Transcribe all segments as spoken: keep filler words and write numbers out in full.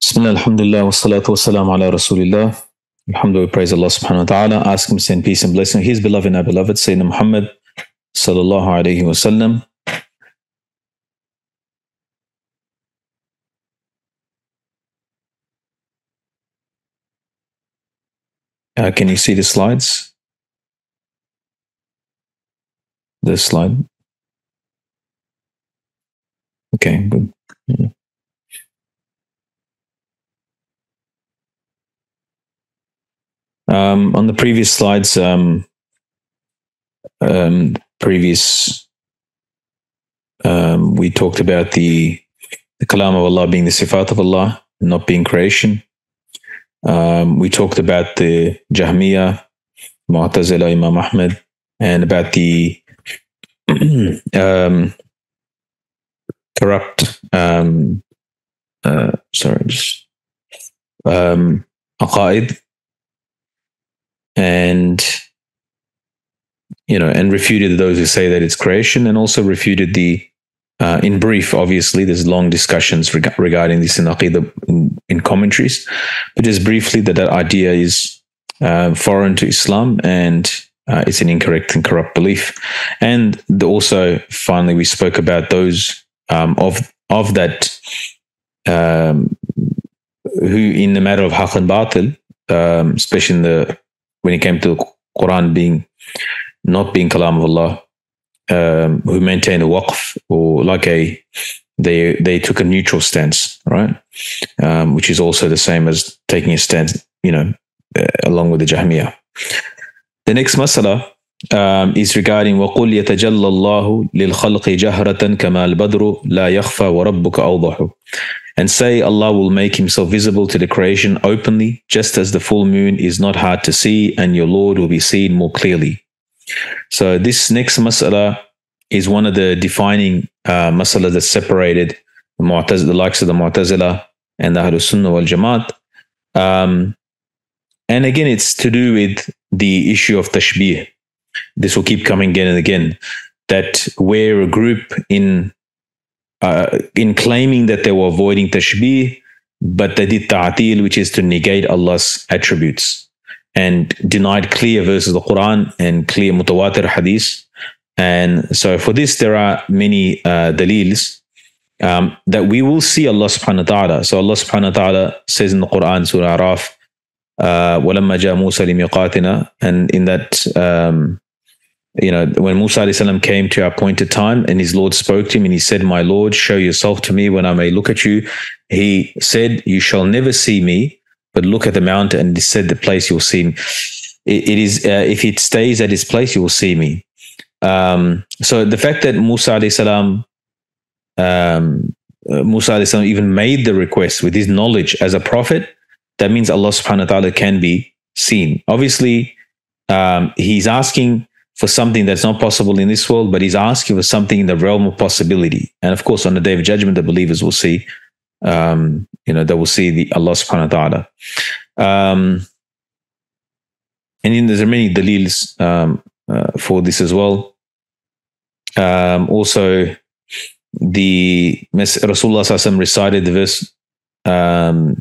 Bismillah, alhamdulillah, wa salatu wa salam ala rasulillah. Alhamdulillah, praise Allah subhanahu wa ta'ala. Ask him, send peace and blessing. His beloved and our beloved, Sayyidina Muhammad sallallahu alayhi wa sallam. Uh, can you see the slides? The slide? Okay, good. Yeah. Um, on the previous slides, um, um, previous, um, we talked about the, the kalam of Allah being the sifat of Allah, not being creation. Um, we talked about the Jahmiyyah, Mu'tazila, Imam Ahmad, and about the um, corrupt, um, uh, sorry, just, um, aqaid, and you know, and refuted those who say that it's creation, and also refuted the, uh, in brief, obviously, there's long discussions reg- regarding this in Aqidah in, in commentaries, but just briefly that that idea is uh, foreign to Islam and uh, it's an incorrect and corrupt belief. And the, also, finally, we spoke about those um, of of that um, who, in the matter of haqq and batil, um, especially in the when it came to the Quran being not being kalam of Allah, um, who maintain a waqf, or like a they they took a neutral stance, right? Um, which is also the same as taking a stance, you know, uh, along with the Jahmiyyah. The next masala um, is regarding وَقُلْ يَتَجَلَّ اللَّهُ لِلْخَلْقِ جَهْرَةً كَمَا الْبَدْرُ لَا يَخْفَى وَرَبُّكَ أَوْضَحُ. And say Allah will make himself visible to the creation openly, just as the full moon is not hard to see, and your Lord will be seen more clearly. So this next masala is one of the defining uh, masala that separated the, Mu'taz- the likes of the Mu'tazila and the Ahlus Sunnah wal Jamaat. Um, and again, it's to do with the issue of tashbih. This will keep coming again and again, that where a group in uh, in claiming that they were avoiding tashbih, but they did ta'atil, which is to negate Allah's attributes, and denied clear verses of the Quran and clear mutawatir hadith. And so for this, there are many uh, dalils um, that we will see Allah subhanahu wa ta'ala. So Allah subhanahu wa ta'ala says in the Quran, Surah Araf, uh, وَلَمَّا جَاءَ مُوسَى لِمِيقَاتِنَا, and in that, um, you know, when Musa alayhi salam came to our appointed time and his Lord spoke to him and he said, my Lord, show yourself to me when I may look at you. He said, you shall never see me, but look at the mountain, and he said the place you'll see me. It, it is, uh, if it stays at its place, you will see me. Um, so the fact that Musa alayhi salam, um, uh, Musa alayhi salam even made the request with his knowledge as a prophet, that means Allah subhanahu wa ta'ala can be seen. Obviously, um, he's asking for something that's not possible in this world, but he's asking for something in the realm of possibility. And of course, on the Day of Judgment, the believers will see, um, you know, they will see the Allah subhanahu wa ta'ala. Um, and then there's many dalils um, uh, for this as well. Um, also, the Rasulullah sallallahu alaihi wasallam recited the verse, um,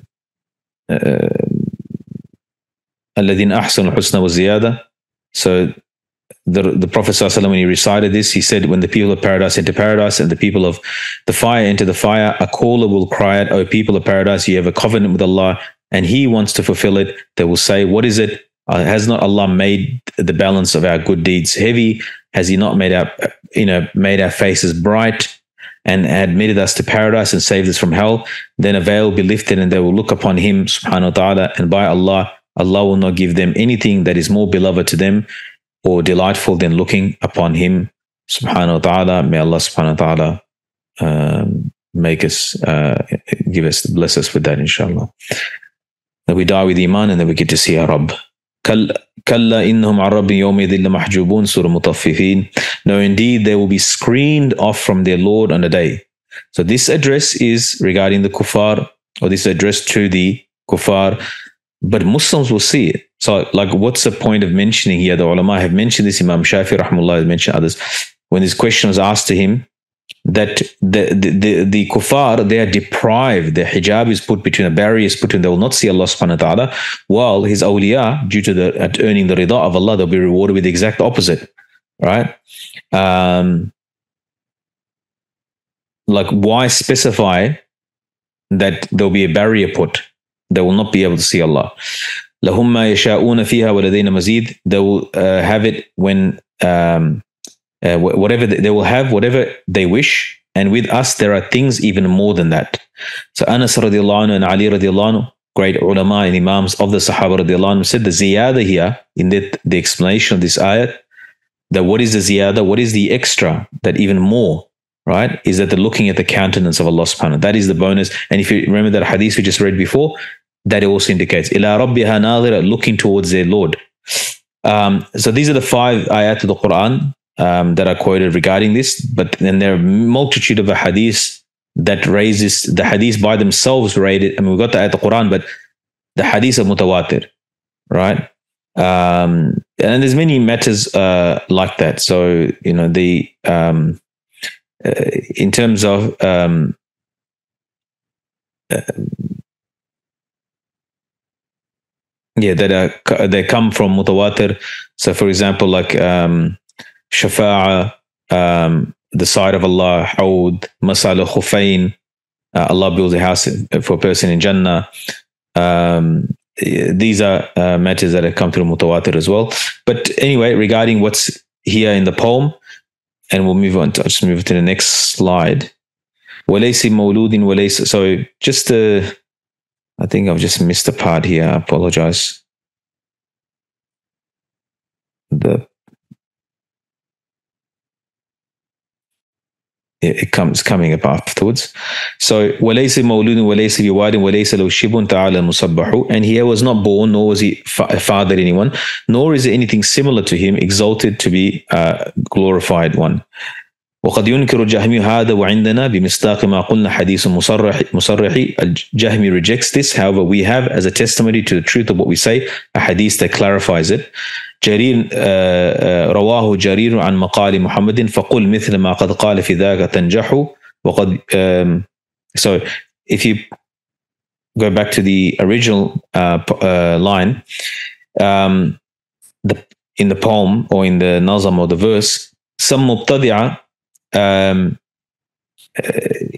الَّذِينَ أَحْسَنُوا الْحُسْنَى وَالزِّيَادَةِ. So the, the Prophet sallallahu alaihi wasallam, when he recited this, he said, when the people of paradise enter paradise and the people of the fire enter the fire, a caller will cry out, O people of paradise, you have a covenant with Allah and he wants to fulfill it. They will say, what is it? Uh, has not Allah made the balance of our good deeds heavy? Has he not made our, you know, made our faces bright and admitted us to paradise and saved us from hell? Then a veil will be lifted and they will look upon him subhanahu wa ta'ala, and by Allah, Allah will not give them anything that is more beloved to them or delightful than looking upon him subhanahu wa ta'ala. May Allah subhanahu wa ta'ala um, make us, uh, give us, bless us with that, inshallah. That we die with Iman and then we get to see our Rabb. كَلَّا إِنَّهُمْ عَنْ رَبِّهِمْ يَوْمَئِذٍ لَمَحْجُوبُونَ, Surah Mutaffifin. No, indeed, they will be screened off from their Lord on the day. So this address is regarding the kuffar, or this address to the kuffar, but Muslims will see it. So, like, what's the point of mentioning here? The ulama have mentioned this. Imam Shafi rahimahullah has mentioned others. When this question was asked to him, that the, the, the, the kuffar, they are deprived. The hijab is put between, a barrier is put between, they will not see Allah subhanahu wa ta'ala, while his awliya, due to the at earning the rida of Allah, they'll be rewarded with the exact opposite, right? Um, like, why specify that there'll be a barrier put? They will not be able to see Allah. لَهُمْ مَا يَشَاءُونَ فِيهَا وَلَدَيْنَا مَزِيدٌ. They will uh, have it when, um, uh, whatever they, they will have, whatever they wish. And with us, there are things even more than that. So Anas radiallahu anhu and Ali radiallahu anhu, great ulama and imams of the Sahaba radiallahu anhu, said the ziyada here, in the, the explanation of this ayat, that what is the ziyada, what is the extra, that even more, right, is that they're looking at the countenance of Allah subhanahu wa ta'ala. That is the bonus. And if you remember that hadith we just read before, that also indicates ila rabbiha nadhira, looking towards their Lord. Um, so these are the five ayat of the Quran um, that are quoted regarding this. But then there are a multitude of hadiths that raises the hadiths by themselves rated. I mean, we got the ayat of the Quran, but the hadiths are mutawatir, right? Um, and there's many matters uh, like that. So you know the um, uh, in terms of um, uh, yeah, that are, they come from mutawatir. So, for example, like um, shafa'a, um, the side of Allah, hawd, masal khufayn, uh, Allah builds a house for a person in Jannah. Um, these are uh, matters that have come through mutawatir as well. But anyway, regarding what's here in the poem, and we'll move on to, I'll just move to the next slide. وَلَيْسِ مَوْلُودٍ وَلَيْسِ. So just uh, I think I've just missed a part here. I apologize. The it comes coming up afterwards. So وَلَيْسَ مَوْلُودٍ وَلَيْسَ بِوَادٍ وَلَيْسَ لَوْ شِبٌ تَعَالَى الْمُصَبَّحُ. And he was not born, nor was he fa- fathered anyone, nor is there anything similar to him, exalted to be uh, glorified one. وقد ينكر الجهمي هذا وعندنا بمصداق ما قلنا حديث مصرح مصرح. Al-Jahmi rejects this. However, we have as a testimony to the truth of what we say a hadith that clarifies it. جرير رواه جرير عن مقال محمد فقل مثل ما قد قال في ذاك تنجح وقد. Um, so if you go back to the original uh, uh, line, um, the, in the poem or in the nazam or the verse, some mubtadi'ah, Um, uh,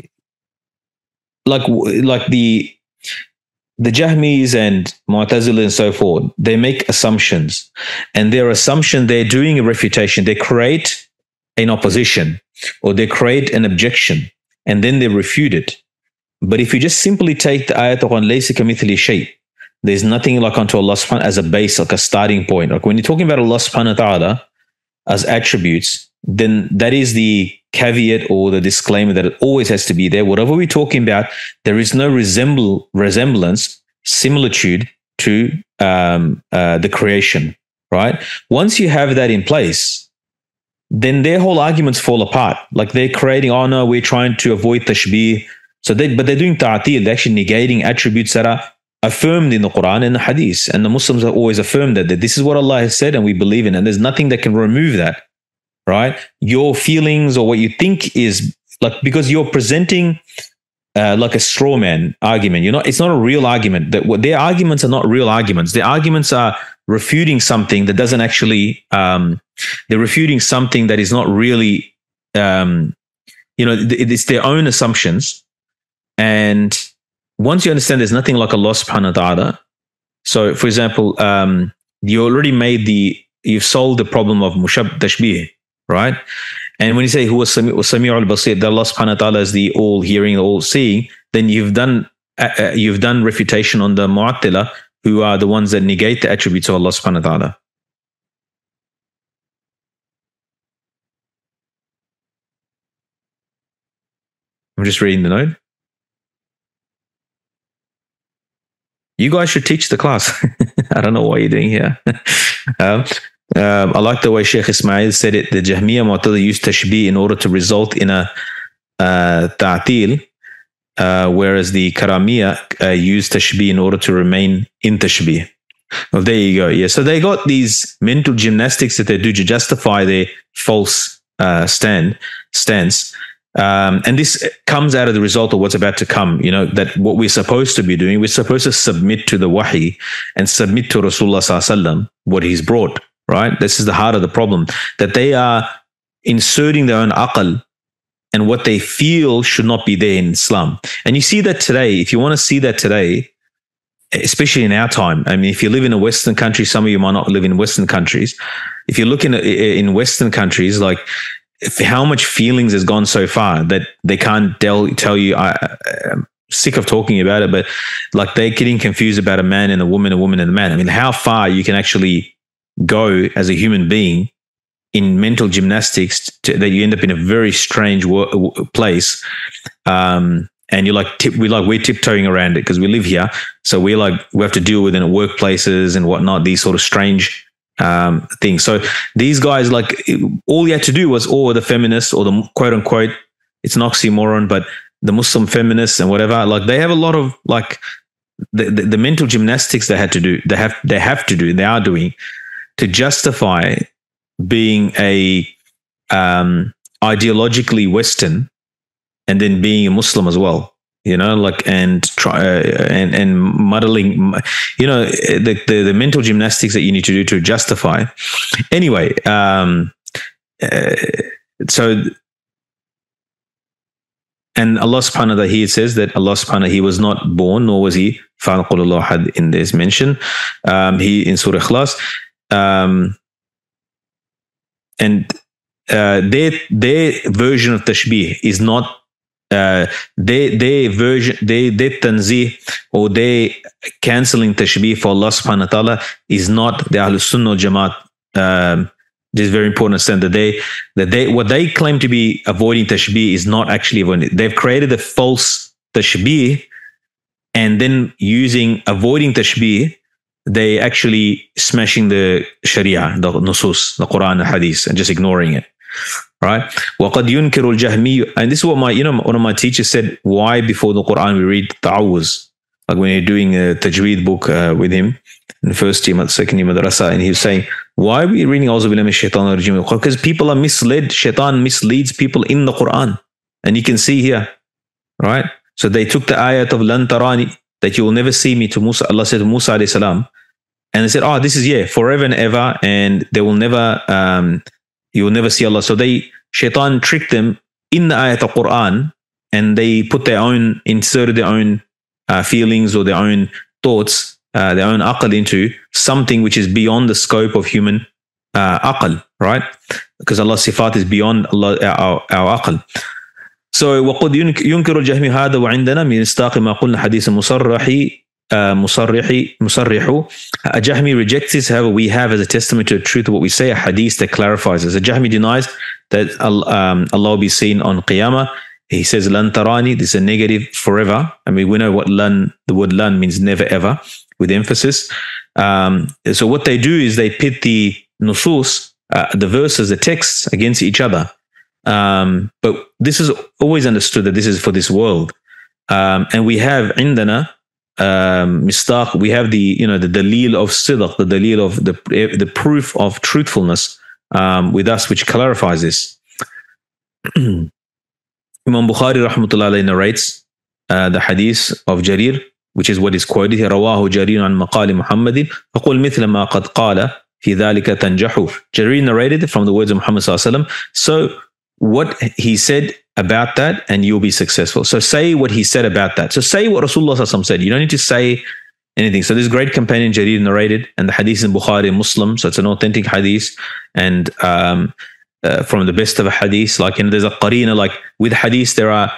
like like the the Jahmis and Mu'tazila and so forth, they make assumptions, and their assumption, they're doing a refutation. They create an opposition or they create an objection, and then they refute it. But if you just simply take the ayat on laysa kamithli shay, there's nothing like unto Allah subhanahu as a base, like a starting point. Like when you're talking about Allah subhanahu wa ta'ala as attributes, then that is the caveat or the disclaimer that it always has to be there. Whatever we're talking about, there is no resemble, resemblance, similitude to um, uh, the creation, right? Once you have that in place, then their whole arguments fall apart. Like they're creating, oh no, we're trying to avoid tashbih. So they, but they're doing ta'atil, they're actually negating attributes that are affirmed in the Quran and the Hadith. And the Muslims have always affirmed that, that this is what Allah has said and we believe in, and there's nothing that can remove that. Right? Your feelings or what you think is like, because you're presenting uh, like a straw man argument. You're not, it's not a real argument. That what their arguments are not real arguments. Their arguments are refuting something that doesn't actually, um, they're refuting something that is not really, um, you know, it's their own assumptions. And once you understand there's nothing like Allah subhanahu wa ta'ala. So for example, um, you already made the, you've solved the problem of mushab tashbih. Right? And when you say who was Sami'ul Basir, that Allah subhanahu wa ta'ala is the all hearing, all seeing, then you've done uh, you've done refutation on the Mu'attila, who are the ones that negate the attributes of Allah subhanahu wa ta'ala. I'm just reading the note. You guys should teach the class. I don't know what you're doing here. um, Um, I like the way Sheikh Ismail said it. The Jahmiyyah Mu'tazila used tashbih in order to result in a uh, ta'til, uh, whereas the Karamiyah uh, used tashbih in order to remain in tashbih. Well, there you go. Yeah, so they got these mental gymnastics that they do to justify their false uh, stand stance. Um, and this comes out of the result of what's about to come, you know, that what we're supposed to be doing, we're supposed to submit to the wahi and submit to Rasulullah sallallahu alaihi wasallam, what he's brought, right? This is the heart of the problem, that they are inserting their own aql and what they feel should not be there in Islam. And you see that today. If you want to see that today, especially in our time, I mean, if you live in a Western country, some of you might not live in Western countries. If you look in, in Western countries, like, how much feelings has gone so far that they can't tell, tell you, I, I'm sick of talking about it, but like they're getting confused about a man and a woman, a woman and a man. I mean, how far you can actually go as a human being in mental gymnastics to, that you end up in a very strange wo- place. Um, and you're like, tip, we like, we're tiptoeing around it because we live here. So we're like, we have to deal with it in workplaces and whatnot, these sort of strange um thing. So these guys, like, all you had to do was, or the feminists, or the quote unquote, it's an oxymoron, but the Muslim feminists and whatever, like they have a lot of like the, the, the mental gymnastics they had to do, they have they have to do, they are doing to justify being a um ideologically Western and then being a Muslim as well. You know, like, and try uh, and and muddling, you know, the, the the mental gymnastics that you need to do to justify. Anyway, um, uh, so and Allah subhanahu wa ta'ala here says that Allah subhanahu wa ta'ala, he was not born, nor was he fa'alqulullah had in this mention. Um, he in Surah Ikhlas, um, and uh, their their version of tashbih is not. Uh, they they version they they tanzih, or they canceling tashbih for Allah subhanahu wa ta'ala is not the Ahlul Sunnah wal Jamaat. Um, this is very important to understand that they that they what they claim to be avoiding tashbih is not actually avoiding it. They've created a false tashbih, and then using avoiding tashbih, they actually smashing the Sharia, the Nusus, the Quran, the Hadith, and just ignoring it. Right? وَقَدْ يُنْكِرُ الْجَهْمِيُّ. And this is what my, you know, one of my teachers said, why before the Quran we read ta'awuz? Like when you're doing a tajweed book uh, with him in the first year, second year madrasa, and he was saying, why are we reading A'udhu billahi minash shaitanir rajim? Because people are misled. Shaitan misleads people in the Quran. And you can see here, right? So they took the ayat of lan tarani, that you will never see me, to Musa. Allah said to Musa alayhi salam, and they said, oh, this is, yeah, forever and ever, and they will never, um, you will never see Allah. So they, Shaitan tricked them in the ayat of Quran, and they put their own, inserted their own uh, feelings or their own thoughts, uh, their own aql into something which is beyond the scope of human uh, aql, right? Because Allah's sifat is beyond Allah, our, our aql. So وَقَدْ يُنْكِرُ الْجَهْمِ هَذَا وَعِنْدَنَا مِنْ إِسْتَاقِ مَا قُلْنَا حَدِيث مُصَرَّحِ مصرح مصرح. A Jahmi rejects this. However, we have as a testament to the truth of what we say a hadith that clarifies this. A Jahmi denies that um, Allah will be seen on Qiyamah. He says lan tarani. This is a negative, forever. I mean, we know what lan, the word lan means never ever, with emphasis. Um, so what they do is they pit the nusus, uh, the verses, the texts against each other. Um, but this is always understood that this is for this world. Um, and we have indana um mistaq, we have the, you know, the dalil of sidq, the dalil of the the proof of truthfulness um with us, which clarifies this. Imam Bukhari rahmatullah alayhi narrates uh, the hadith of Jarir, which is what is quoted here. Rawahu Jarir an maqali Muhammadin faqul mithla ma qad qala fi dhalika tanjahu. Jarir narrated from the words of Muhammad sallallahu alaihi wasallam, so what he said about that and you'll be successful. So say what he said about that. So say what Rasulullah sallallahu alaihi wasallam said. You don't need to say anything. So this great companion Jarir narrated, and the hadith in Bukhari and Muslim, so it's an authentic hadith, and um, uh, from the best of a hadith. Like, you know, there's a qarina, like with hadith there are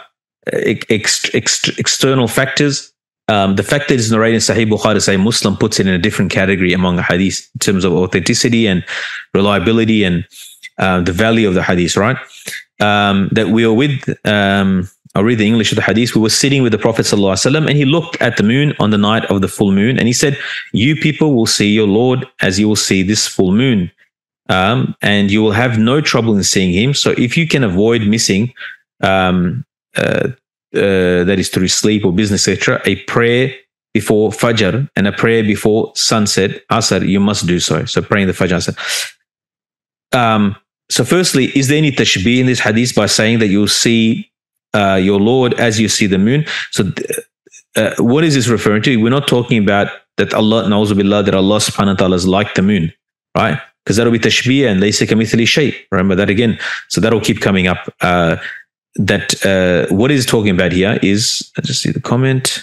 ex- ex- external factors. Um, the fact that it's narrated in Sahih Bukhari, Sahih Muslim, puts it in a different category among the hadith in terms of authenticity and reliability and uh, the value of the hadith, right? Um, that we were with, um, I'll read the English of the hadith. We were sitting with the Prophet ﷺ, and he looked at the moon on the night of the full moon, and he said, you people will see your Lord as you will see this full moon, um, and you will have no trouble in seeing him. So if you can avoid missing, um, uh, uh, that is through sleep or business, et cetera, a prayer before Fajr and a prayer before sunset, Asr, you must do so. So praying the Fajr, Asr. Um, so firstly, is there any tashbih in this hadith by saying that you'll see uh, your Lord as you see the moon? So uh, what is this referring to? We're not talking about that Allah, na'uzubillah, that Allah subhanahu wa ta'ala is like the moon, right? Because that'll be tashbih and laysa kamithli shay. Remember that again. So that'll keep coming up. Uh, that uh, what is talking about here is, let's just see the comment.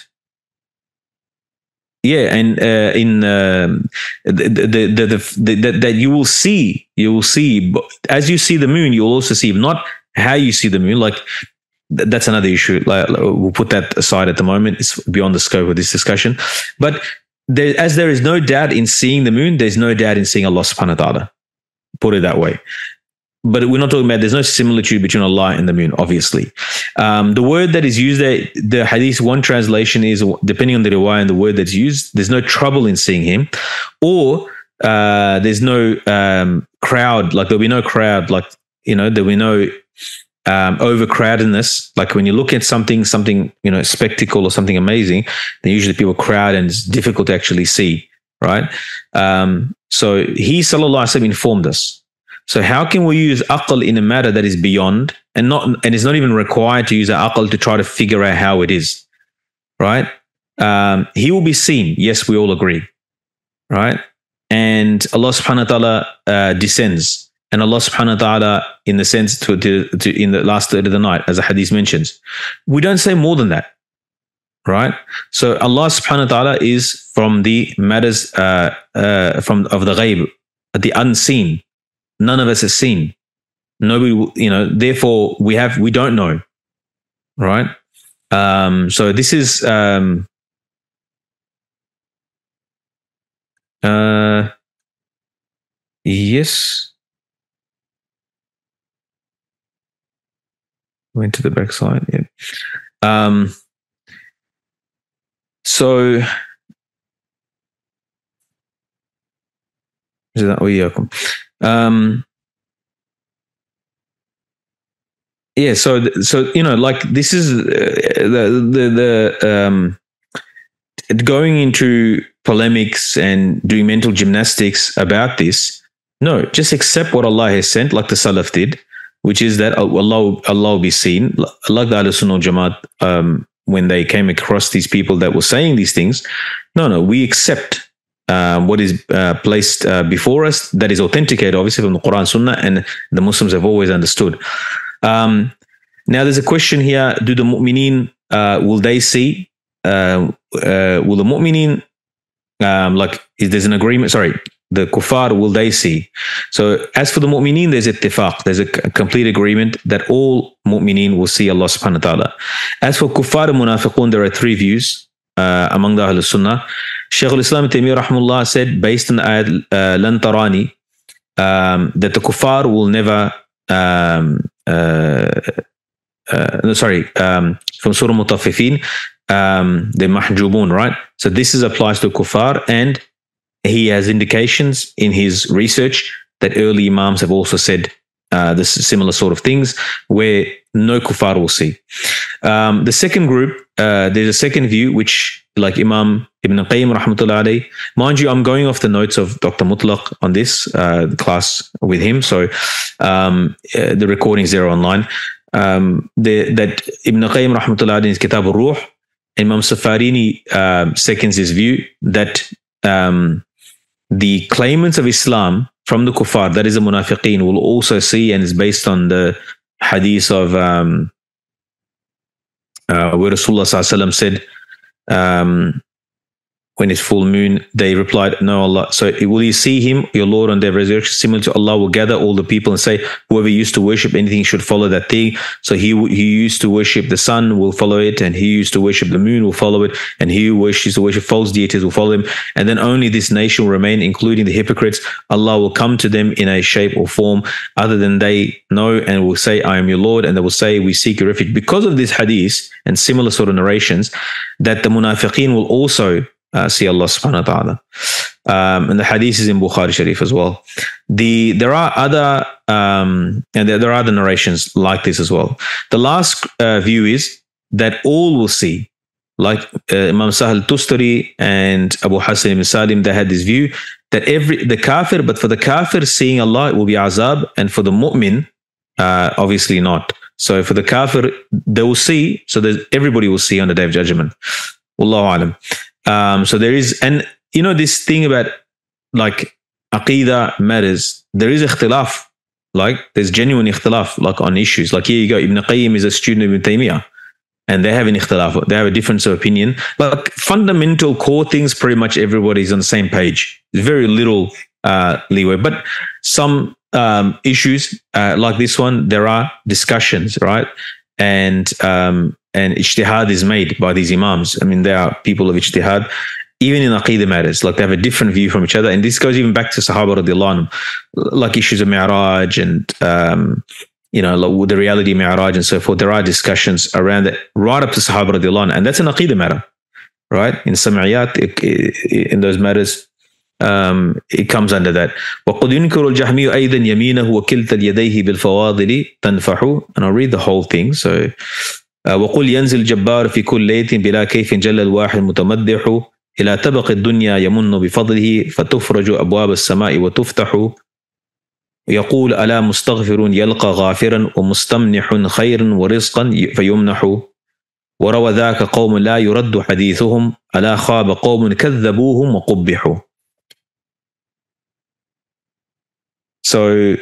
Yeah, and uh, in um, the, the, the, the, the, the, that you will see, you will see, as you see the moon, you'll also see, not how you see the moon. Like th- that's another issue. Like, we'll put that aside at the moment. It's beyond the scope of this discussion. But there, as there is no doubt in seeing the moon, there's no doubt in seeing Allah subhanahu wa ta'ala. Put it that way. But we're not talking about, there's no similitude between Allah and the moon, obviously. Um, the word that is used there, the hadith, one translation is, depending on the riwayah and the word that's used, there's no trouble in seeing him, or uh, there's no um, crowd, like there'll be no crowd, like, you know, there'll be no um, overcrowdedness. Like when you look at something, something, you know, spectacle or something amazing, then usually people crowd and it's difficult to actually see, right? Um, so he, sallallahu alaihi wasallam, informed us. So how can we use aql in a matter that is beyond, and not, and it's not even required to use an aql to try to figure out how it is, right? Um, he will be seen. Yes, we all agree, right? And Allah subhanahu wa ta'ala uh, descends, and Allah subhanahu wa ta'ala, in the sense to, to, to in the last third of the night, as the hadith mentions, we don't say more than that, right? So Allah subhanahu wa ta'ala is from the matters uh, uh, from of the ghaib, the unseen. None of us has seen. Nobody, you know, therefore we have, we don't know. Right. Um, so this is, um, uh, yes. Went to the backside. Yeah. Um, so, Um, yeah, so so you know, like this is uh, the the the um, going into polemics and doing mental gymnastics about this. No, just accept what Allah has sent, like the Salaf did, which is that Allah Allah will be seen, like the Ahlul Sunnah wal Jamaat, um, when they came across these people that were saying these things. No, no, we accept. Um, what is uh, placed uh, before us, that is authenticated, obviously, from the Quran, Sunnah, and the Muslims have always understood. Um, now, there's a question here: do the mu'mineen, uh, will they see? Uh, uh, will the mu'mineen, um, like, is there's an agreement? Sorry, the kuffar, will they see? So, as for the mu'mineen, there's ittifaq, there's a c- complete agreement that all mu'mineen will see Allah subhanahu wa ta'ala. As for kuffar and munafiqun, there are three views uh, among the Ahlul Sunnah. Shaykh al-Islam Taymiyyah rahimahullah said, based on the ayat uh, lan tarani, um, that the kuffar will never, um, uh, uh, no, sorry, um, from Surah Mutaffifin, um, the mahjubun, right? So this is applies to kuffar, and he has indications in his research that early imams have also said uh, this similar sort of things, where no kuffar will see. Um, the second group, uh, there's a second view, which, like Imam Ibn Qayyim rahmatullah alayhi, mind you, I'm going off the notes of Doctor Mutlaq on this uh, class with him, so um, uh, the recordings there are online. Um, the, that Ibn Qayyim rahmatullah alayhi in his Kitab al-Ruh, Imam Safarini uh, seconds his view that um, the claimants of Islam from the kuffar, that is the munafiqeen, will also see, and is based on the hadith of um, uh, where Rasulullah sallallahu alaihi wasallam said, um, when it's full moon, they replied, no, Allah. So will you see him, your Lord, on their resurrection? Similar to Allah will gather all the people and say, whoever used to worship anything should follow that thing. So he he used to worship the sun will follow it, and he used to worship the moon will follow it, and he who wishes to worship false deities will follow him. And then only this nation will remain, including the hypocrites. Allah will come to them in a shape or form other than they know, and will say, I am your Lord. And they will say, we seek your refuge. Because of this hadith and similar sort of narrations, that the munafiqeen will also Uh, see Allah subhanahu wa ta'ala. Um, and the hadith is in Bukhari Sharif as well. The There are other, um, and there, there are other narrations like this as well. The last uh, view is that all will see. like uh, Imam Sahal Tustari and Abu Hassan ibn Salim, they had this view that every the kafir, but for the kafir, seeing Allah it will be azab, and for the mu'min, uh, obviously not. So for the kafir, they will see, so that everybody will see on the Day of Judgment. Wallahu alam. Um, so there is, and you know, this thing about like aqidah matters. There is ikhtilaf, like there's genuine ikhtilaf, like on issues. Like here you go, Ibn Qayyim is a student of Ibn Taymiyyah, and they have an ikhtilaf, they have a difference of opinion. Like fundamental core things, pretty much everybody's on the same page. There's very little uh, leeway, but some um, issues uh, like this one, there are discussions, right? And um, and ijtihad is made by these imams. I mean, there are people of ijtihad, even in aqidah matters, like they have a different view from each other. And this goes even back to Sahaba radiallahu anhum, like issues of Mi'raj and, um, you know, like the reality of Mi'raj and so forth. There are discussions around that right up to Sahaba radiallahu anhum. And that's an aqidah matter, right? In Sam'iyat, in those matters, um, it comes under that. وَقُدْ يُنْكِرُ الْجَحْمِيُّ أَيْضًا يَمِينَهُ وَكِلْتَ الْيَدَيْهِ بِالْفَوَاضِلِ تَنْفَحُ. And I'll read the whole thing. So, وَقُلْ يَنْزِلْ الْجَبَّارُ فِي كُلِّ لَيْلٍ بِلَا كَيْفٍ جَلَّ الْوَاحِدُ الْمُتَمَدِّحُ إلى طبق الدنيا يمن بفضله فتفرج أبواب السماء وتفتح يقول ألا مستغفر يلقى غافرا ومستمنح خيرا ورزقا فيمنح وروى ذاك قوم لا يرد حديثهم ألا خاب قوم كذبوهم وقبحوا. So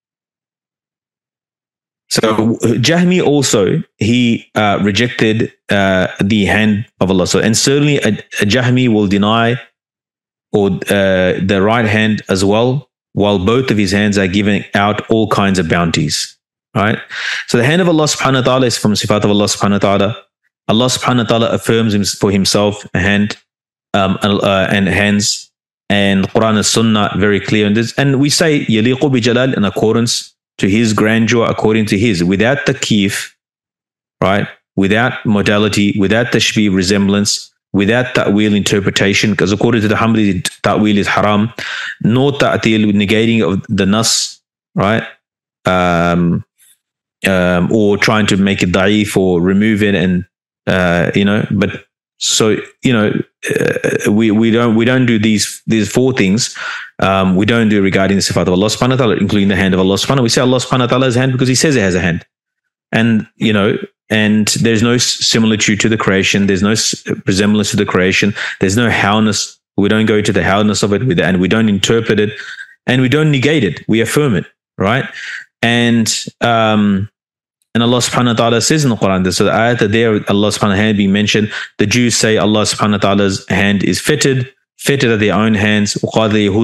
So Jahmi also, he uh, rejected uh, the hand of Allah. So, and certainly a, a Jahmi will deny or uh, the right hand as well, while both of his hands are giving out all kinds of bounties. Right? So the hand of Allah subhanahu wa ta'ala is from sifat of Allah subhanahu wa ta'ala. Allah subhanahu wa ta'ala affirms him, for himself a hand um, uh, and hands, and Quran and Sunnah very clear in this. And we say yaliqu bi jalal, in accordance to his grandeur, according to his, without takyif, right? Without modality, without tashbih, resemblance, without ta'wil, interpretation, because according to the Hanbali, ta'wil is haram, no ta'til, negating of the nas, right? Um, um, or trying to make it da'if or remove it, and uh, you know, but so you know, uh, we we don't we don't do these these four things. Um, we don't do regarding the sifat of Allah subhanahu wa ta'ala, including the hand of Allah subhanahu wa ta'ala. We say Allah subhanahu wa ta'ala has a hand because he says it has a hand. And, you know, and there's no similitude to the creation. There's no resemblance to the creation. There's no howness. We don't go to the howness of it, with it, and we don't interpret it, and we don't negate it. We affirm it, right? And um, and Allah subhanahu wa ta'ala says in the Quran, so the ayat there, Allah subhanahu wa ta'ala hand being mentioned, the Jews say Allah subhanahu wa ta'ala's hand is fitted, fitted at their own hands. You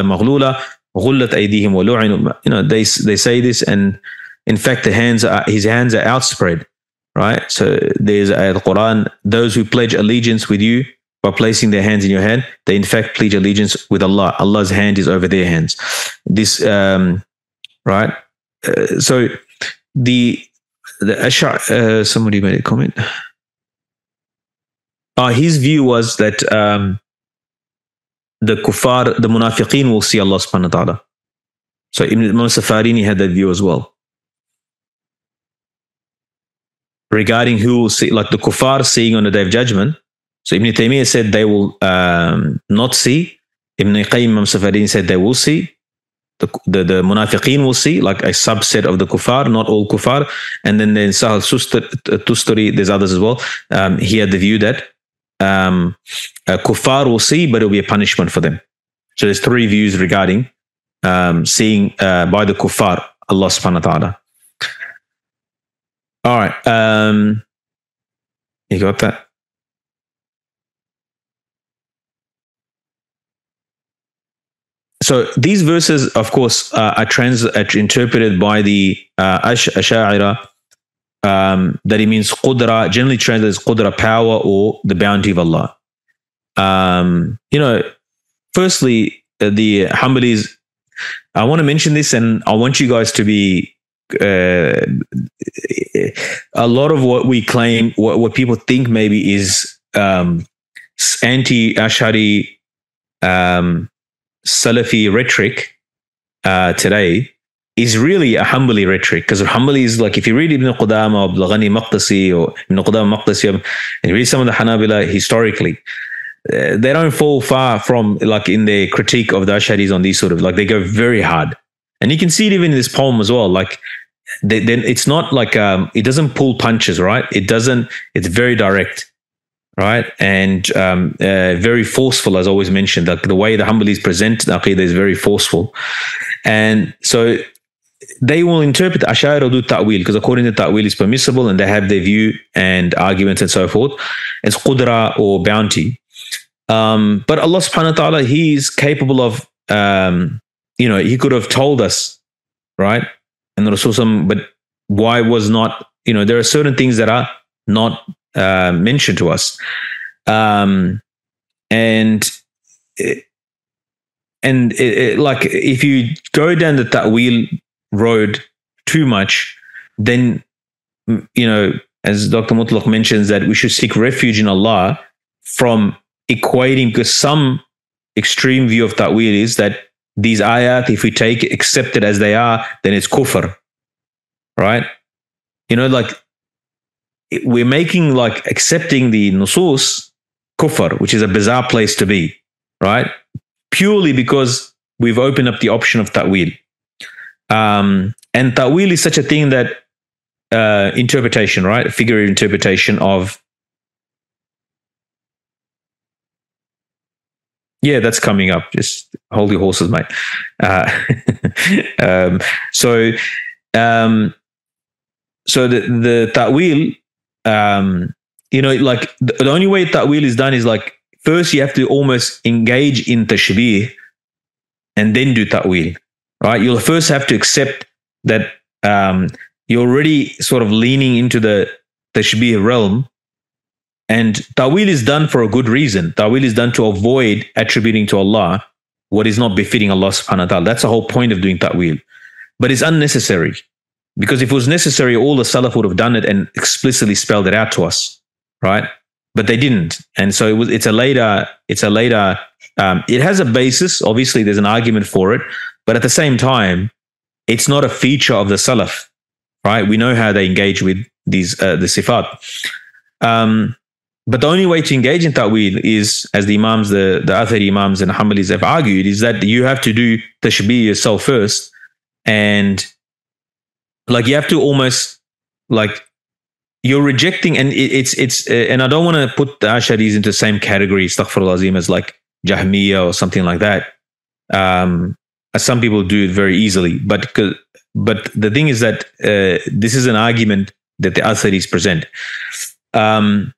know, they they say this, and in fact, the hands are, his hands are outspread, right? So there's a the Quran, those who pledge allegiance with you by placing their hands in your hand, they in fact pledge allegiance with Allah. Allah's hand is over their hands. This, um, right? Uh, so the the Ash'ari, uh, somebody made a comment. Uh, his view was that um, the kuffar, the munafiqeen will see Allah subhanahu wa ta'ala. So Ibn Safarini had that view as well. Regarding who will see, like the kuffar seeing on the Day of Judgment. So Ibn Taymiyyah said they will um, not see. Ibn Qayyim, Imam Safarini said they will see. The, the, the munafiqeen will see, like a subset of the kuffar, not all kuffar. And then in Sahal Tustari, there's others as well. Um, he had the view that um, uh, kuffar will see, but it'll be a punishment for them. So there's three views regarding um, seeing uh, by the kuffar, Allah subhanahu wa ta'ala. All right. Um, you got that? So these verses, of course, uh, are, trans- are interpreted by the uh, Ash- Ash'ari um, that it means qudra, generally translated as qudra, power, or the bounty of Allah. Um, you know, firstly, uh, the Hanbalis, I want to mention this, and I want you guys to be uh, a lot of what we claim, what, what people think maybe is um, anti-Ash'ari um, Salafi rhetoric uh, today is really a Hanbali rhetoric, because Hanbali is like, if you read Ibn Qudama or Abdul Ghani Maqdisi or Ibn Qudama Maqdisi, and you read some of the Hanabila historically, uh, they don't fall far from like in their critique of the Ash'aris on these sort of, like they go very hard. And you can see it even in this poem as well. Like they, then it's not like, um, it doesn't pull punches, right? It doesn't, it's very direct. Right, and um, uh, very forceful, as always mentioned. Like the way the Hanbalis present the Aqidah is very forceful, and so they will interpret the Ash'ari do ta'wil, because according to ta'wil is permissible, and they have their view and arguments and so forth. It's qudra or bounty, um, but Allah Subhanahu wa Taala, He is capable of, um, you know, He could have told us, right, and the Rasul, but why was not, you know, there are certain things that are not Uh, mentioned to us, um, and and it, it, like if you go down the ta'wil road too much, then you know, as Doctor Mutlaq mentions, that we should seek refuge in Allah from equating, because some extreme view of ta'wil is that these ayat, if we take accept it as they are, then it's kufr, right? You know, like, we're making like accepting the nusus kufr, which is a bizarre place to be, right? Purely because we've opened up the option of ta'wil. Um, and ta'wil is such a thing that uh, interpretation, right? Figurative interpretation of. Yeah, that's coming up. Just hold your horses, mate. Uh, um, so, um, so the the ta'wil. Um, you know, like the, the only way ta'wil is done is like, first you have to almost engage in tashbih and then do ta'wil, right? You'll first have to accept that um, you're already sort of leaning into the tashbih realm, and ta'wil is done for a good reason. Ta'wil is done to avoid attributing to Allah what is not befitting Allah subhanahu wa ta'ala. That's the whole point of doing ta'wil. But it's unnecessary. Because if it was necessary, all the Salaf would have done it and explicitly spelled it out to us, right? But they didn't, and so it was. It's a later. It's a later. Um, it has a basis. Obviously, there's an argument for it, but at the same time, it's not a feature of the Salaf, right? We know how they engage with these uh, the sifat. Um, but the only way to engage in ta'wil is, as the Imams, the the Athari Imams and Hanbalis have argued, is that you have to do tashbih yourself first, and like you have to almost like you're rejecting, and it, it's it's uh, and I don't want to put the Ash'aris into the same category, astaghfirullah azim, as like Jahmiyyah or something like that. Um, as some people do it very easily, but but the thing is that uh, this is an argument that the Atharis present. Um,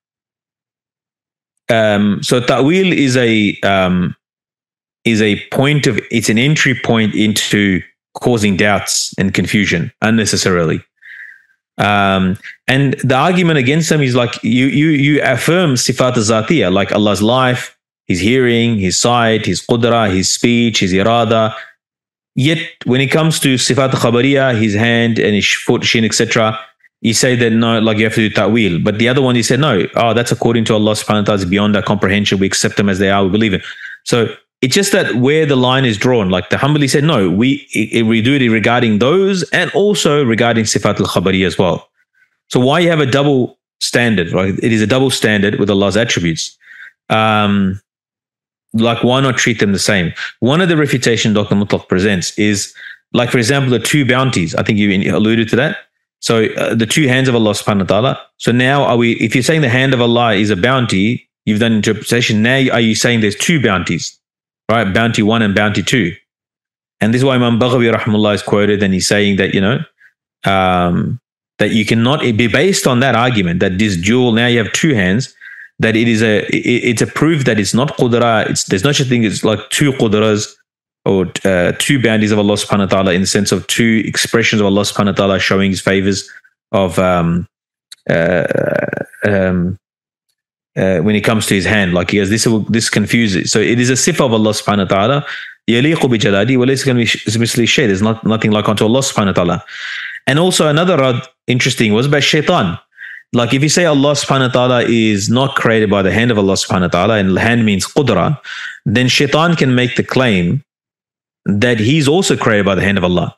um, so ta'wil is a um, is a point of it's an entry point into causing doubts and confusion unnecessarily. Um, and the argument against them is like you you you affirm sifat al-zatiyah, like Allah's life, His hearing, His sight, His qudra, His speech, His irada. Yet when it comes to sifat al-khabariyah, His hand and His foot, shin, et cetera, you say that no, like you have to do ta'wil. But the other one, you said no, oh, that's according to Allah subhanahu wa ta'ala, it's beyond our comprehension. We accept them as they are, we believe it. So it's just that where the line is drawn, like the Hanbali said, no, we it, we do it regarding those and also regarding sifat al-khabariyah as well. So why you have a double standard, right? It is a double standard with Allah's attributes. Um, like why not treat them the same? One of the refutation Doctor Mutlaq presents is, like for example, the two bounties. I think you alluded to that. So uh, the two hands of Allah subhanahu wa ta'ala. So now are we, if you're saying the hand of Allah is a bounty, you've done interpretation. Now are you saying there's two bounties? Right, bounty one and bounty two. And this is why Imam Baghawi rahimahullah is quoted, and he's saying that, you know, um, that you cannot be based on that argument, that this dual, now you have two hands, that it is a, it, it's a proof that it's not qudra, it's, there's no such thing as like two qudras or uh, two bounties of Allah subhanahu wa ta'ala, in the sense of two expressions of Allah subhanahu wa ta'ala showing His favors of, um, uh, um, Uh, when it comes to His hand, like he has this, this confuses. So it is a sifa of Allah subhanahu wa ta'ala. يَلِيقُ بِجَلَالِهِ وَلَيْسَ كَمِثْلِهِ شَيْءٌ. There's not, nothing like unto Allah subhanahu wa ta'ala. And also another rad, interesting, was by shaitan. Like if you say Allah subhanahu wa ta'ala is not created by the hand of Allah subhanahu wa ta'ala, and hand means qudra, then shaitan can make the claim that he's also created by the hand of Allah.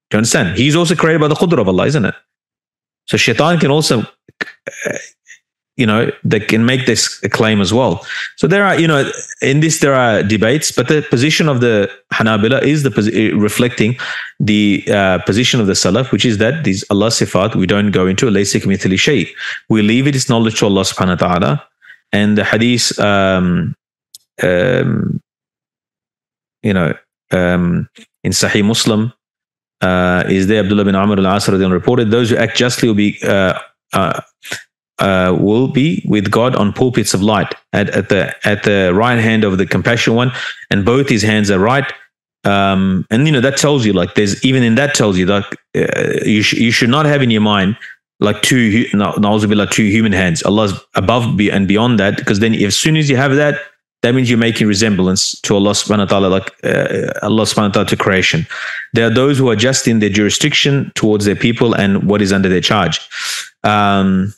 Do you understand? He's also created by the qudra of Allah, isn't it? So shaitan can also, uh, you know, they can make this claim as well. So there are, you know, in this there are debates, but the position of the Hanabila is the posi- reflecting the uh, position of the Salaf, which is that these Allah sifat, we don't go into laysa kamithlihi shay. We leave it its knowledge to Allah subhanahu wa ta'ala. And the hadith, um, um, you know, um, in Sahih Muslim, uh, is there Abdullah bin Amr al-As reported, those who act justly will be uh, uh, uh, will be with God on pulpits of light at, at the at the right hand of the compassionate one, and both his hands are right. Um, and you know that tells you, like, there's even in that tells you that uh, you sh- you should not have in your mind like two no, like two human hands. Allah's above and beyond that, because then as soon as you have that, that means you're making resemblance to Allah subhanahu wa ta'ala, like uh, Allah subhanahu wa ta'ala to creation. There are those who are just in their jurisdiction towards their people and what is under their charge. Um,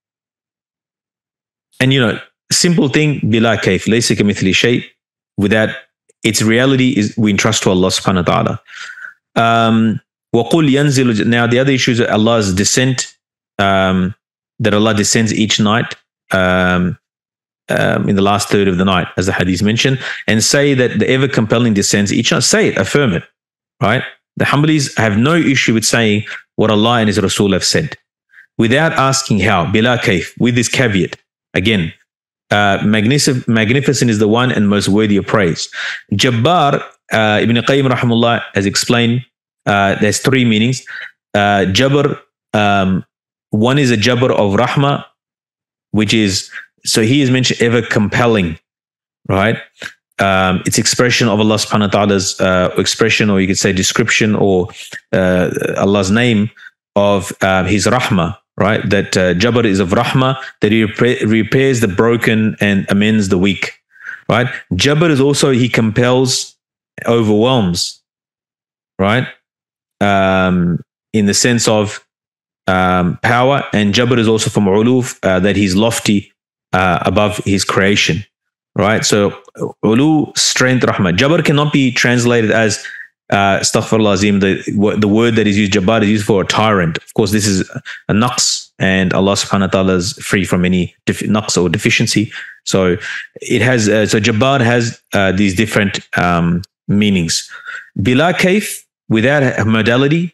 and, you know, simple thing, bila kayf, laysa kamithli shay, without its reality is we entrust to Allah subhanahu wa ta'ala. Um, وَقُلْ يَنزِلُ, now the other issue is Allah's descent, um, that Allah descends each night, um, Um, in the last third of the night, as the hadith mentioned, and say that the ever compelling descends each night. Say it, affirm it, right? The Hanbalis have no issue with saying what Allah and His Rasul have said without asking how, bila kayf, with this caveat. Again, uh, magnific- magnificent is the one and most worthy of praise. Jabbar, uh, Ibn Qayyim rahimahullah has explained, uh, there's three meanings. Uh, Jabr, um, one is a Jabr of Rahmah, which is, so he is mentioned ever compelling, right? Um, it's expression of Allah subhanahu wa ta'ala's uh, expression, or you could say description, or uh, Allah's name of uh, his rahmah, right? That uh, Jabr is of rahmah, that he repa- repairs the broken and amends the weak, right? Jabr is also, he compels, overwhelms, right? Um, in the sense of um, power, and Jabr is also from uluf, uh, that he's lofty, Uh, above his creation, right? So, ulu, strength, rahmah. Jabr cannot be translated as, uh, astaghfirullah azim, the, the word that is used, Jabbar, is used for a tyrant. Of course, this is a naqs, and Allah subhanahu wa ta'ala is free from any def- naqs or deficiency. So, it has, uh, so Jabbar has uh, these different um, meanings. Bila kayf, without modality,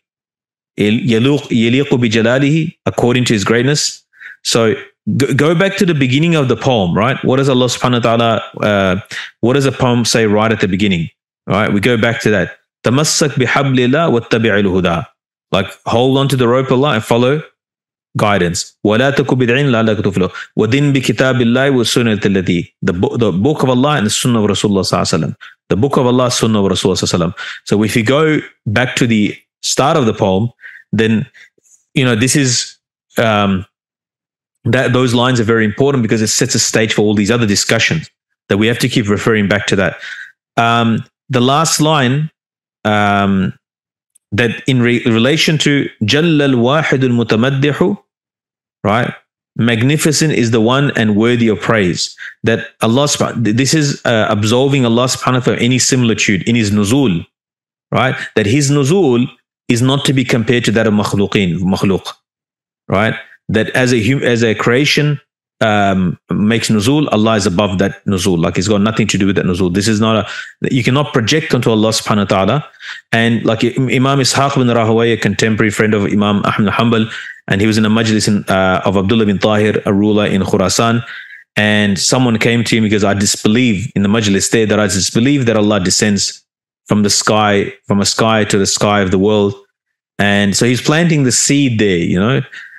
yaliqu bi jalalihi, according to his greatness. So, go back to the beginning of the poem, right? What does Allah subhanahu wa ta'ala, uh, what does the poem say right at the beginning? Right? We go back to that. Tamassak bihablillah wattabi'il huda. Like, hold on to the rope of Allah and follow guidance. وَلَا تَكُ بِدْعِينَ لَعَلَّكَ تُفْلِحُ وَدِنْ بِكِتَابِ اللَّهِ وَالسُّنَّةِ الَّتِي, the book, the book of Allah and the sunnah of Rasulullah sallallahu alaihi wasallam. The book of Allah, sunnah of Rasulullah sallallahu alaihi wasallam. So if you go back to the start of the poem, then, you know, this is, um, that those lines are very important because it sets a stage for all these other discussions that we have to keep referring back to that. Um, the last line, um, that in re- relation to Jalla al-Wahid al-Mutamaddihu, right? Magnificent is the one and worthy of praise. That Allah, this is uh, absolving Allah subhanahu wa ta'ala of any similitude in his nuzul, right? That his nuzul is not to be compared to that of makhluqeen, makhluq, right? That as a hum, as a creation um, makes nuzul, Allah is above that nuzul. Like, it's got nothing to do with that nuzul. This is not a, you cannot project onto Allah subhanahu wa ta'ala. And like Imam Ishaq bin Rahawayh, a contemporary friend of Imam Ahmad Hanbal, and he was in a majlis in, uh, of Abdullah bin Tahir, a ruler in Khurasan, and someone came to him because I disbelieve in the majlis there that I disbelieve that Allah descends from the sky, from a sky to the sky of the world. And so he's planting the seed there, you know.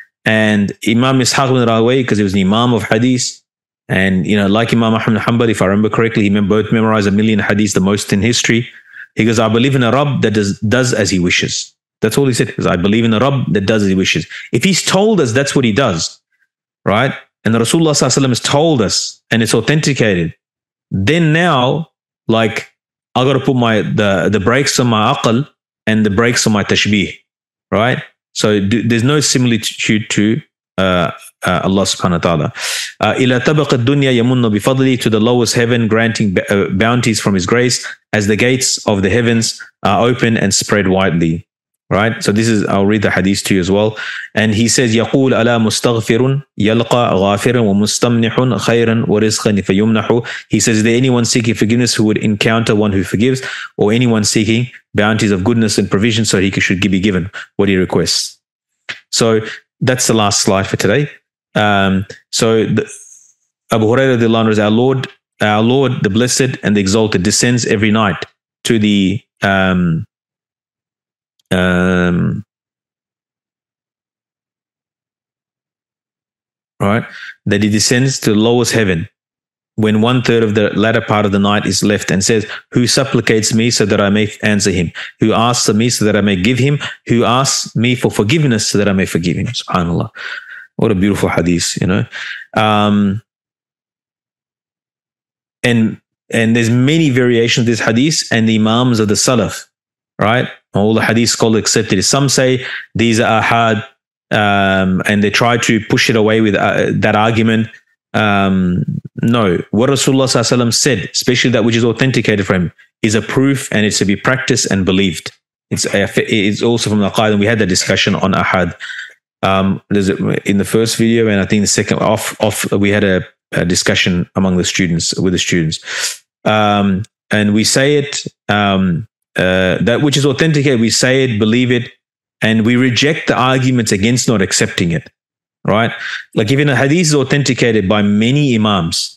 And Imam Ishaq bin Rahawayh, because he was an Imam of Hadith, and, you know, like Imam Ahmad Hanbal, if I remember correctly, he both memorized a million Hadith, the most in history. He goes, I believe in a Rabb that does, does as he wishes. That's all he said. Because I believe in a Rabb that does as he wishes. If he's told us that's what he does, right? And the Rasulullah sallallahu alaihi wasallam has told us, and it's authenticated, then now, like, I got to put my the the brakes on my aql and the brakes on my tashbih, right? So do, there's no similitude to uh, uh, Allah subhanahu wa ta'ala. إِلَى طَبَقَ الدُّنْيَا يَمُنَّ بِفَضْلِهِ, to the lowest heaven, granting uh, bounties from his grace, as the gates of the heavens are open and spread widely, right? So this is, I'll read the hadith to you as well. And he says, يقول ألا مستغفر يلقى غافرا ومستمنح خيرا ورزقا فيمنح. He says, is there anyone seeking forgiveness who would encounter one who forgives, or anyone seeking bounties of goodness and provision so he should be given what he requests? So that's the last slide for today. Um, so the, Abu Hurairah is our Lord, our Lord, the Blessed and the Exalted, descends every night to the um, um, right, that he descends to the lowest heaven when one third of the latter part of the night is left, and says, who supplicates me so that I may answer him, who asks of me so that I may give him, who asks me for forgiveness so that I may forgive him. SubhanAllah. What a beautiful hadith, you know. Um, and and there's many variations of this hadith, and the imams of the Salaf, right? All the hadith scholars accepted it. Some say these are ahad, um, and they try to push it away with uh, that argument. Um, no, what Rasulullah Sallallahu Alaihi Wasallam said, especially that which is authenticated from him, is a proof, and it's to be practiced and believed. It's it's also from the Qaida, and we had that discussion on ahad. Um, there's a, in the first video, and I think the second off off we had a, a discussion among the students with the students, um, and we say it um, uh, that which is authenticated. We say it, believe it, and we reject the arguments against not accepting it. Right? Like even a hadith is authenticated by many imams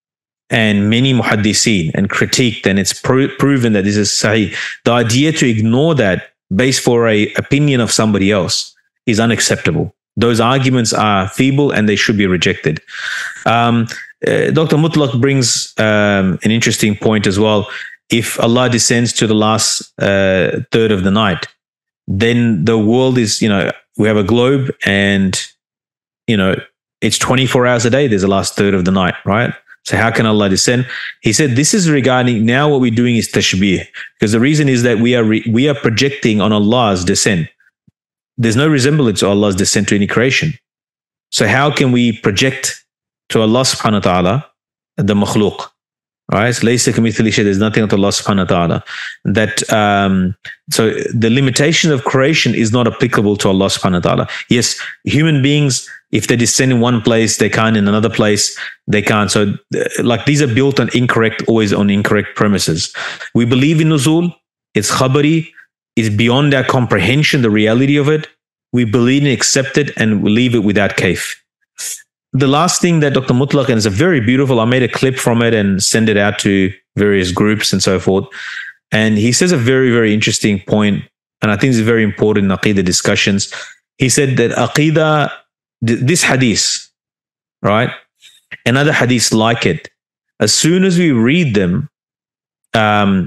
and many muhaddiseen and critiqued, and it's pro- proven that this is sahih. The idea to ignore that based for a opinion of somebody else is unacceptable. Those arguments are feeble and they should be rejected. Um, uh, Doctor Mutlaq brings um, an interesting point as well. If Allah descends to the last uh, third of the night, then the world is, you know, we have a globe, and you know, it's twenty-four hours a day. There's the last third of the night, right? So how can Allah descend? He said, this is regarding, now what we're doing is tashbih, because the reason is that we are re, we are projecting on Allah's descent. There's no resemblance to Allah's descent to any creation. So how can we project to Allah subhanahu wa ta'ala the makhluk? Right? So, there's nothing to Allah subhanahu wa ta'ala. That um, so the limitation of creation is not applicable to Allah subhanahu wa ta'ala. Yes, human beings, if they descend in one place, they can't in another place, they can't. So like these are built on incorrect, always on incorrect premises. We believe in nuzul, it's khabari, it's beyond our comprehension, the reality of it. We believe and accept it, and we leave it without kaif. The last thing that Doctor Mutlaq, and it's a very beautiful, I made a clip from it and send it out to various groups and so forth. And he says a very, very interesting point, and I think it's very important in Aqidah discussions. He said that Aqidah, this hadith, right, and other hadiths like it, as soon as we read them, um,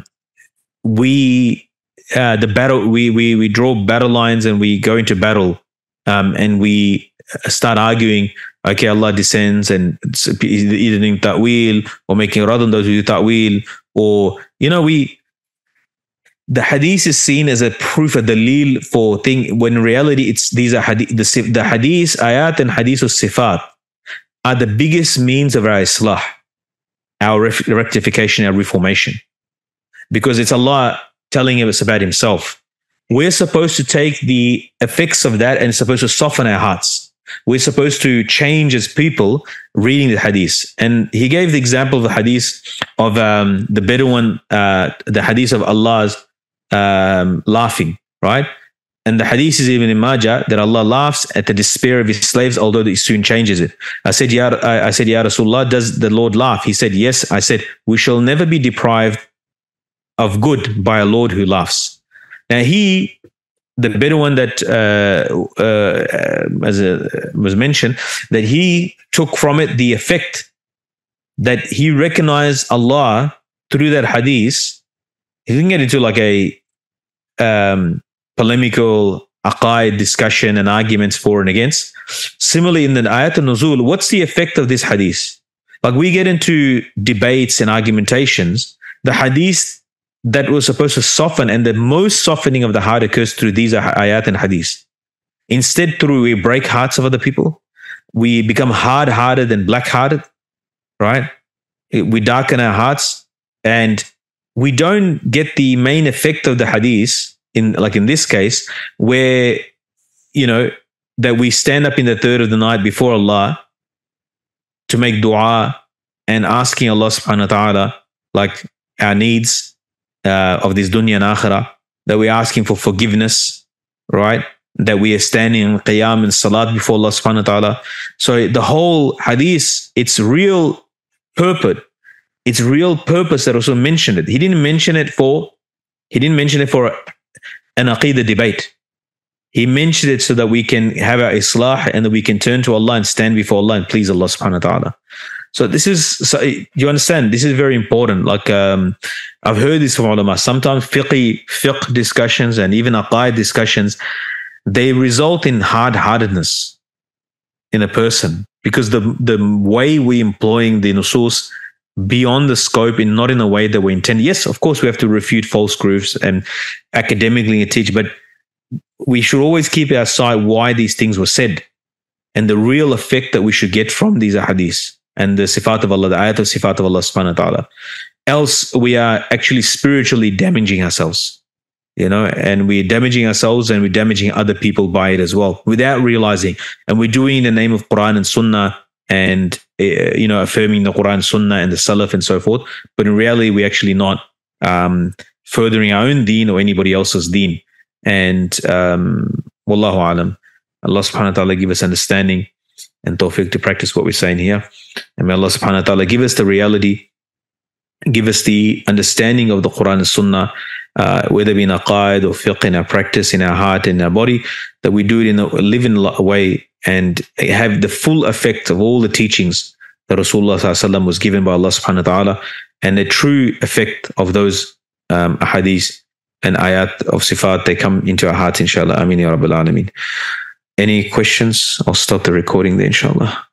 we uh, the battle we we we draw battle lines and we go into battle, um, and we start arguing. Okay, Allah descends, and it's either doing ta'wil or making rad on those who do ta'wil, or you know we. The hadith is seen as a proof, a dalil for thing, when in reality it's these are hadith, the, the hadith, ayat and hadith of sifat are the biggest means of our islah, our ref, rectification, our reformation. Because it's Allah telling us about himself. We're supposed to take the effects of that and supposed to soften our hearts. We're supposed to change as people reading the hadith. And he gave the example of the hadith of um, the Bedouin, uh, the hadith of Allah's um, laughing, right? And the hadith is even in Majah that Allah laughs at the despair of his slaves, although he soon changes it. I said, Ya, I said, Ya Rasulullah, does the Lord laugh? He said, yes. I said, we shall never be deprived of good by a Lord who laughs. Now he, the Bedouin that uh, uh, as a, was mentioned, that he took from it the effect that he recognized Allah through that hadith. He didn't get into like a um, polemical aqaid discussion and arguments for and against. Similarly, in the ayat al-nuzul, what's the effect of this hadith? Like we get into debates and argumentations, the hadith that was supposed to soften, and the most softening of the heart occurs through these ayat and hadith. Instead, through we break hearts of other people, we become hard-hearted and black-hearted, right? We darken our hearts, and we don't get the main effect of the hadith in like in this case, where, you know, that we stand up in the third of the night before Allah to make dua and asking Allah subhanahu wa ta'ala, like our needs uh, of this dunya and akhirah, that we're asking for forgiveness, right? That we are standing in qiyam and salat before Allah subhanahu wa ta'ala. So the whole hadith, its real purpose, its real purpose that also mentioned it. He didn't mention it for, he didn't mention it for an aqidah debate. He mentioned it so that we can have our islah and that we can turn to Allah and stand before Allah and please Allah subhanahu wa ta'ala. So this is, so you understand, this is very important. Like um, I've heard this from ulama. Sometimes fiqh, fiqh discussions and even aqaid discussions, they result in hard-heartedness in a person because the, the way we're employing the nusus beyond the scope and not in a way that we intend. Yes, of course, we have to refute false proofs and academically teach, but we should always keep our sight why these things were said and the real effect that we should get from these ahadith and the sifat of Allah, the ayat of sifat of Allah subhanahu wa ta'ala. Else we are actually spiritually damaging ourselves, you know, and we're damaging ourselves and we're damaging other people by it as well without realizing. And we're doing it in the name of Quran and Sunnah and, uh, you know, affirming the Quran, Sunnah and the Salaf and so forth. But in reality, we're actually not um, furthering our own deen or anybody else's deen. And um, wallahu alam, Allah subhanahu wa ta'ala give us understanding and tawfiq to practice what we're saying here. And may Allah subhanahu wa ta'ala give us the reality, give us the understanding of the Quran and Sunnah, uh, whether it be in aqaid or fiqh, in our practice, in our heart, in our body, that we do it in a living way and have the full effect of all the teachings that Rasulullah sallallahu alaihi wasallam was given by Allah subhanahu wa ta'ala and the true effect of those um, ahadith and ayat of sifat, they come into our hearts, inshallah. Ameen ya Rabbil Alameen. Any questions? I'll stop the recording there, inshallah.